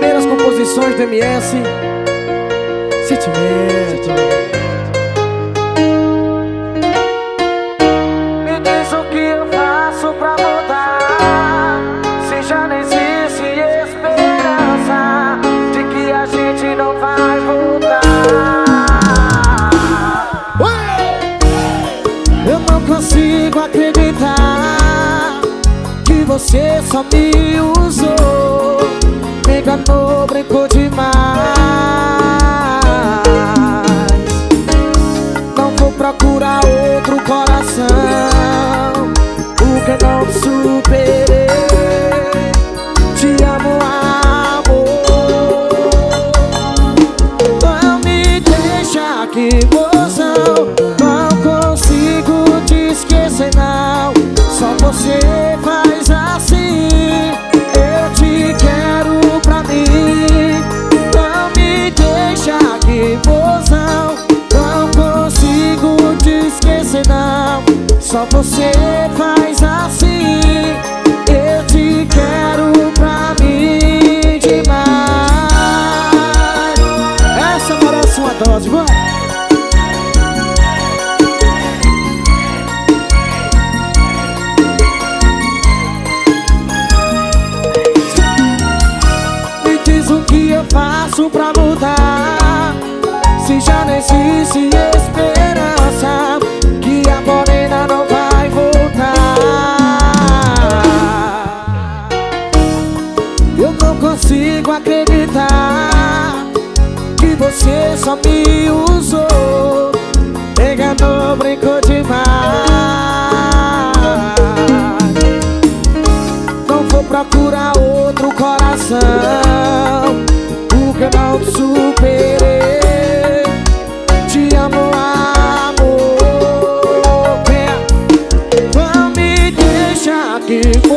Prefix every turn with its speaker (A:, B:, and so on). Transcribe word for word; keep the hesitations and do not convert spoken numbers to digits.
A: primeiras composições do M S Sentimento.
B: Me diz o que eu faço pra mudar, se já não existe esperança de que a gente não vai voltar.
A: Eu não consigo acreditar que você só me usou, me enganou, brincou demais. Não vou procurar outro coração, o que eu não superei. Te amo, amor. Não me deixa aqui, mozão. Não consigo te esquecer, não. Só você faz assim. Eu te quero pra mim. Não me deixa aqui, mozão. Não consigo te esquecer, não. Só você faz assim. Eu te quero pra mim demais. Essa merece uma dose, vai! Me diz o que eu faço pra mudar, se já não existe esperança que a morena não vai voltar. Eu não consigo acreditar que você só me usou, enganou, brincou demais. Não vou procurar outro coração, porque eu não superei. Te amo, amor. Não me deixa aqui.